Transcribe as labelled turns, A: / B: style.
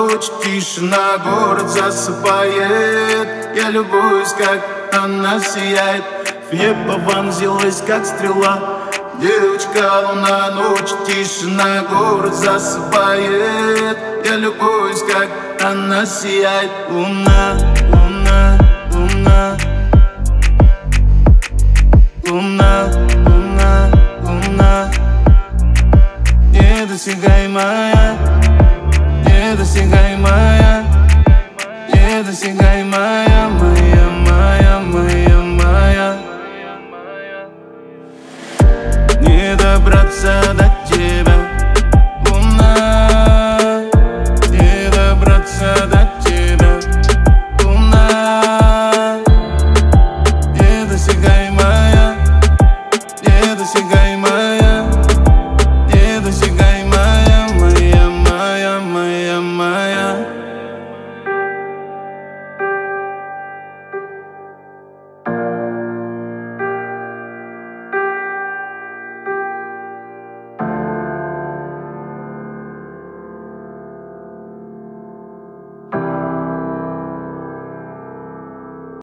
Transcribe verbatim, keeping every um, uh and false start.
A: ночь, тишина, город засыпает. Я любуюсь, как она сияет. В небо вонзилась, как стрела. Девочка, луна, ночь, тишина, город засыпает. Я любуюсь, как она сияет. Луна, луна, луна. Луна, луна, луна. Недосягаемая, недосягаемая.